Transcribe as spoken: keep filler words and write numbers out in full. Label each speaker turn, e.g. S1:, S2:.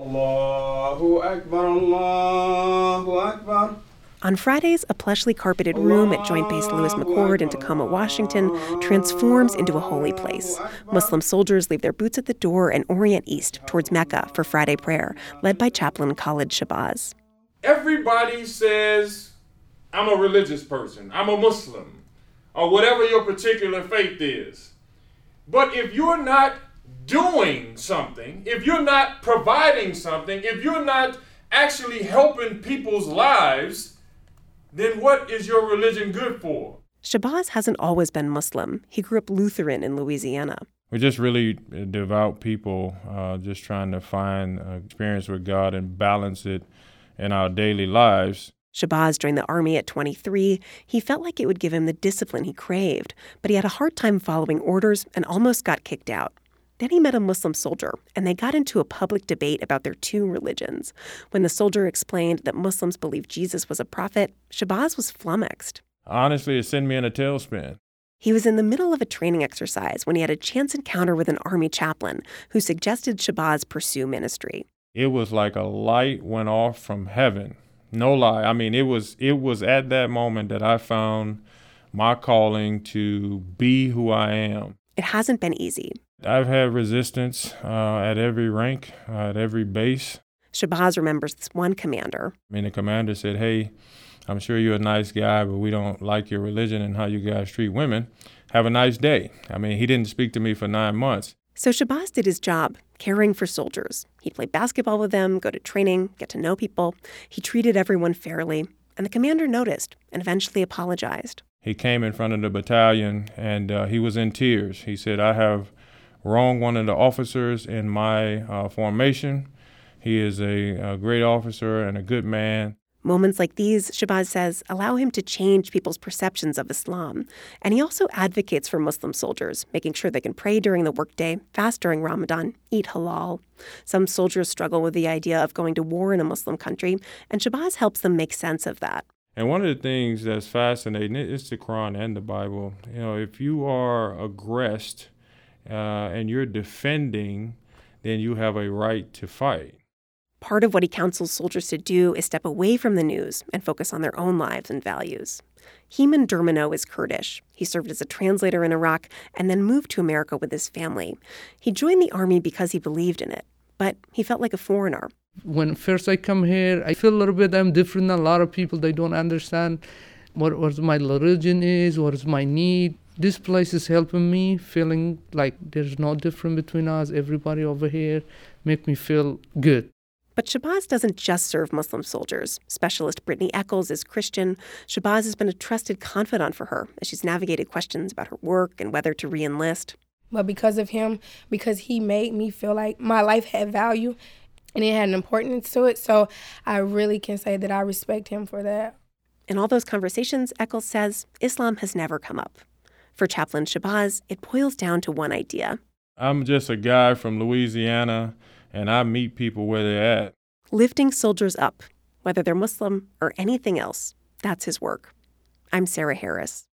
S1: Allahu Akbar, Allahu Akbar.
S2: On Fridays, a plushly carpeted room at Joint Base Lewis McChord in Tacoma, Washington, transforms into a holy place. Muslim soldiers leave their boots at the door and orient east towards Mecca for Friday prayer, led by Chaplain Khalid Shabazz.
S3: Everybody says, I'm a religious person, I'm a Muslim, or whatever your particular faith is. But if you're not doing something, if you're not providing something, if you're not actually helping people's lives, then what is your religion good for?
S2: Shabazz hasn't always been Muslim. He grew up Lutheran in Louisiana.
S4: We're just really devout people, uh, just trying to find uh, experience with God and balance it in our daily lives.
S2: Shabazz joined the Army at twenty-three. He felt like it would give him the discipline he craved, but he had a hard time following orders and almost got kicked out. Then he met a Muslim soldier, and they got into a public debate about their two religions. When the soldier explained that Muslims believed Jesus was a prophet, Shabazz was flummoxed.
S4: Honestly, it sent me in a tailspin.
S2: He was in the middle of a training exercise when he had a chance encounter with an Army chaplain who suggested Shabazz pursue ministry.
S4: It was like a light went off from heaven. No lie. I mean, it was it was at that moment that I found my calling to be who I am.
S2: It hasn't been easy.
S4: I've had resistance uh, at every rank, uh, at every base.
S2: Shabazz remembers this one commander.
S4: I mean, the commander said, hey, I'm sure you're a nice guy, but we don't like your religion and how you guys treat women. Have a nice day. I mean, he didn't speak to me for nine months.
S2: So Shabazz did his job, caring for soldiers. He'd play basketball with them, go to training, get to know people. He treated everyone fairly. And the commander noticed and eventually apologized.
S4: He came in front of the battalion, and uh, he was in tears. He said, I have wronged one of the officers in my uh, formation. He is a, a great officer and a good man.
S2: Moments like these, Shabazz says, allow him to change people's perceptions of Islam. And he also advocates for Muslim soldiers, making sure they can pray during the workday, fast during Ramadan, eat halal. Some soldiers struggle with the idea of going to war in a Muslim country, and Shabazz helps them make sense of that.
S4: And one of the things that's fascinating is the Quran and the Bible. You know, if you are aggressed uh, and you're defending, then you have a right to fight.
S2: Part of what he counsels soldiers to do is step away from the news and focus on their own lives and values. Heman Dermano is Kurdish. He served as a translator in Iraq and then moved to America with his family. He joined the Army because he believed in it, but he felt like a foreigner.
S5: When first I come here, I feel a little bit I'm different than a lot of people. They don't understand what, what my religion is, what is my need. This place is helping me, feeling like there's no difference between us. Everybody over here make me feel good.
S2: But Shabazz doesn't just serve Muslim soldiers. Specialist Brittany Eccles is Christian. Shabazz has been a trusted confidant for her as she's navigated questions about her work and whether to re-enlist.
S6: But because of him, because he made me feel like my life had value and it had an importance to it, so I really can say that I respect him for that.
S2: In all those conversations, Eccles says, Islam has never come up. For Chaplain Shabazz, it boils down to one idea.
S4: I'm just a guy from Louisiana, and I meet people where they're at.
S2: Lifting soldiers up, whether they're Muslim or anything else, that's his work. I'm Sarah Harris.